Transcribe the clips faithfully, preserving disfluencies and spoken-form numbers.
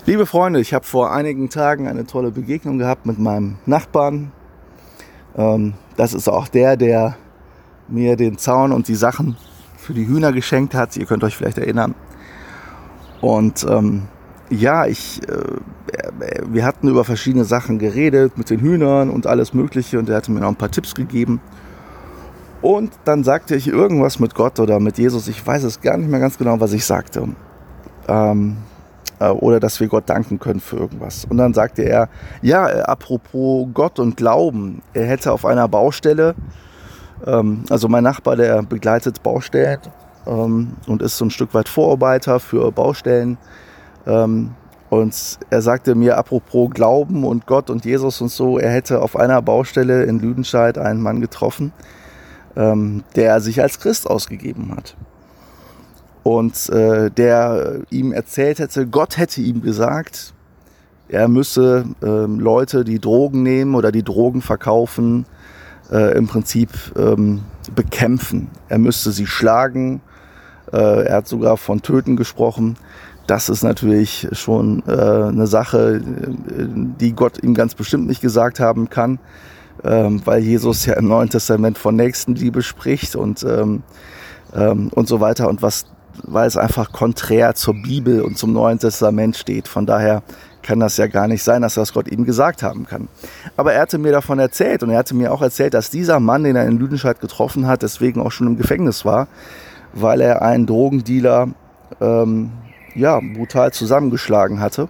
Liebe Freunde, ich habe vor einigen Tagen eine tolle Begegnung gehabt mit meinem Nachbarn. Ähm, das ist auch der, der mir den Zaun und die Sachen für die Hühner geschenkt hat. Ihr könnt euch vielleicht erinnern. Und ähm, ja, ich, äh, wir hatten über verschiedene Sachen geredet mit den Hühnern und alles Mögliche. Und er hatte mir noch ein paar Tipps gegeben. Und dann sagte ich irgendwas mit Gott oder mit Jesus. Ich weiß es gar nicht mehr ganz genau, was ich sagte. Ähm, Oder dass wir Gott danken können für irgendwas. Und dann sagte er, ja, apropos Gott und Glauben. Er hätte auf einer Baustelle, ähm, also mein Nachbar, der begleitet Baustellen ähm, und ist so ein Stück weit Vorarbeiter für Baustellen. Ähm, und er sagte mir, apropos Glauben und Gott und Jesus und so, er hätte auf einer Baustelle in Lüdenscheid einen Mann getroffen, ähm, der sich als Christ ausgegeben hat. Und äh, der ihm erzählt hätte, Gott hätte ihm gesagt, er müsse äh, Leute, die Drogen nehmen oder die Drogen verkaufen, äh, im Prinzip ähm, bekämpfen. Er müsste sie schlagen. Äh, er hat sogar von Töten gesprochen. Das ist natürlich schon äh, eine Sache, die Gott ihm ganz bestimmt nicht gesagt haben kann, ähm, weil Jesus ja im Neuen Testament von Nächstenliebe spricht und, ähm, ähm, und so weiter. Und was weil es einfach konträr zur Bibel und zum Neuen Testament steht. Von daher kann das ja gar nicht sein, dass das Gott ihm gesagt haben kann. Aber er hatte mir davon erzählt und er hatte mir auch erzählt, dass dieser Mann, den er in Lüdenscheid getroffen hat, deswegen auch schon im Gefängnis war, weil er einen Drogendealer ähm, ja, brutal zusammengeschlagen hatte.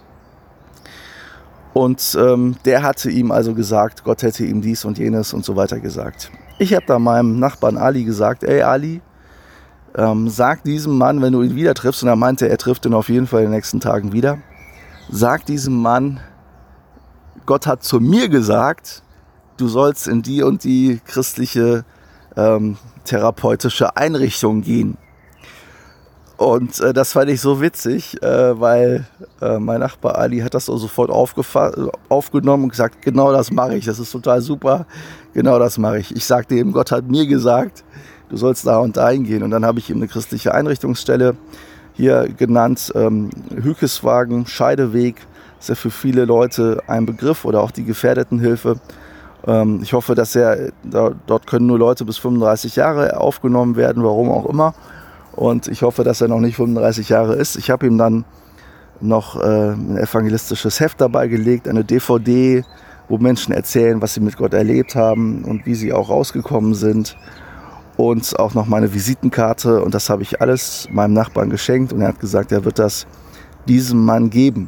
Und ähm, der hatte ihm also gesagt, Gott hätte ihm dies und jenes und so weiter gesagt. Ich habe da meinem Nachbarn Ali gesagt, ey Ali, Ähm, sag diesem Mann, wenn du ihn wieder triffst, und er meinte, er trifft ihn auf jeden Fall in den nächsten Tagen wieder, sag diesem Mann, Gott hat zu mir gesagt, du sollst in die und die christliche ähm, therapeutische Einrichtung gehen. Und äh, das fand ich so witzig, äh, weil äh, mein Nachbar Ali hat das so sofort aufgefa- aufgenommen und gesagt, genau das mache ich, das ist total super, genau das mache ich. Ich sagte ihm, Gott hat mir gesagt, du sollst da und da hingehen. Und dann habe ich ihm eine christliche Einrichtungsstelle hier genannt, ähm, Hückeswagen, Scheideweg, ist ja für viele Leute ein Begriff, oder auch die Gefährdetenhilfe. Ähm, ich hoffe, dass er, da, dort können nur Leute bis fünfunddreißig Jahre aufgenommen werden, warum auch immer. Und ich hoffe, dass er noch nicht fünfunddreißig Jahre ist. Ich habe ihm dann noch äh, ein evangelistisches Heft dabei gelegt, eine D V D, wo Menschen erzählen, was sie mit Gott erlebt haben und wie sie auch rausgekommen sind. Und auch noch meine Visitenkarte, und das habe ich alles meinem Nachbarn geschenkt, und er hat gesagt, er wird das diesem Mann geben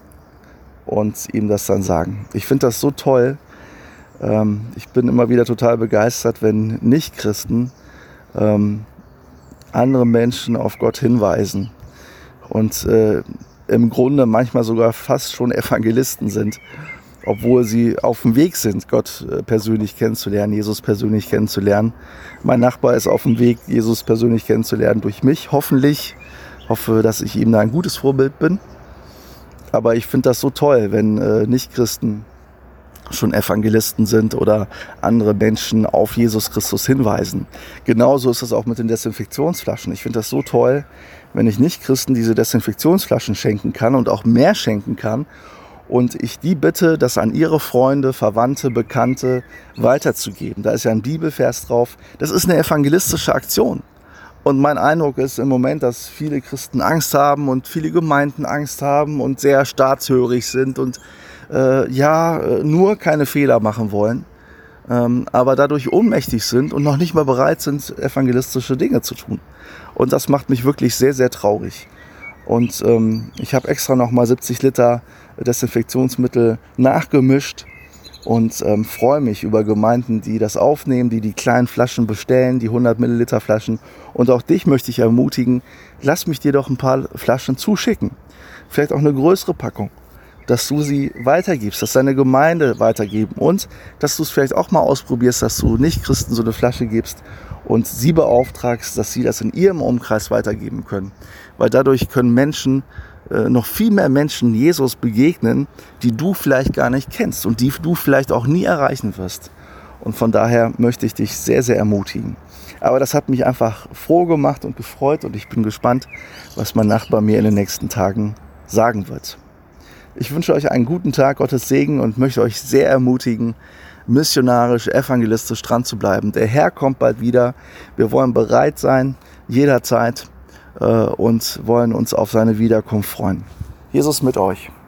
und ihm das dann sagen. Ich finde das so toll. Ähm, ich bin immer wieder total begeistert, wenn Nichtchristen ähm, andere Menschen auf Gott hinweisen und äh, im Grunde manchmal sogar fast schon Evangelisten sind, obwohl sie auf dem Weg sind, Gott persönlich kennenzulernen, Jesus persönlich kennenzulernen. Mein Nachbar ist auf dem Weg, Jesus persönlich kennenzulernen durch mich, hoffentlich. Ich hoffe, dass ich ihm da ein gutes Vorbild bin. Aber ich finde das so toll, wenn äh, Nichtchristen schon Evangelisten sind oder andere Menschen auf Jesus Christus hinweisen. Genauso ist es auch mit den Desinfektionsflaschen. Ich finde das so toll, wenn ich Nichtchristen diese Desinfektionsflaschen schenken kann und auch mehr schenken kann, und ich die bitte, das an ihre Freunde, Verwandte, Bekannte weiterzugeben. Da ist ja ein Bibelvers drauf. Das ist eine evangelistische Aktion. Und mein Eindruck ist im Moment, dass viele Christen Angst haben und viele Gemeinden Angst haben und sehr staatshörig sind und äh, ja, nur keine Fehler machen wollen, ähm, aber dadurch ohnmächtig sind und noch nicht mal bereit sind, evangelistische Dinge zu tun. Und das macht mich wirklich sehr, sehr traurig. Und ähm, ich habe extra nochmal siebzig Liter Desinfektionsmittel nachgemischt und ähm, freue mich über Gemeinden, die das aufnehmen, die die kleinen Flaschen bestellen, die hundert Milliliter Flaschen. Und auch dich möchte ich ermutigen, lass mich dir doch ein paar Flaschen zuschicken. Vielleicht auch eine größere Packung, dass du sie weitergibst, dass deine Gemeinde weitergeben und dass du es vielleicht auch mal ausprobierst, dass du Nicht-Christen so eine Flasche gibst und sie beauftragst, dass sie das in ihrem Umkreis weitergeben können. Weil dadurch können Menschen, äh, noch viel mehr Menschen Jesus begegnen, die du vielleicht gar nicht kennst und die du vielleicht auch nie erreichen wirst. Und von daher möchte ich dich sehr, sehr ermutigen. Aber das hat mich einfach froh gemacht und gefreut und ich bin gespannt, was mein Nachbar mir in den nächsten Tagen sagen wird. Ich wünsche euch einen guten Tag, Gottes Segen und möchte euch sehr ermutigen, missionarisch, evangelistisch dran zu bleiben. Der Herr kommt bald wieder. Wir wollen bereit sein, jederzeit, äh, und wollen uns auf seine Wiederkunft freuen. Jesus mit euch.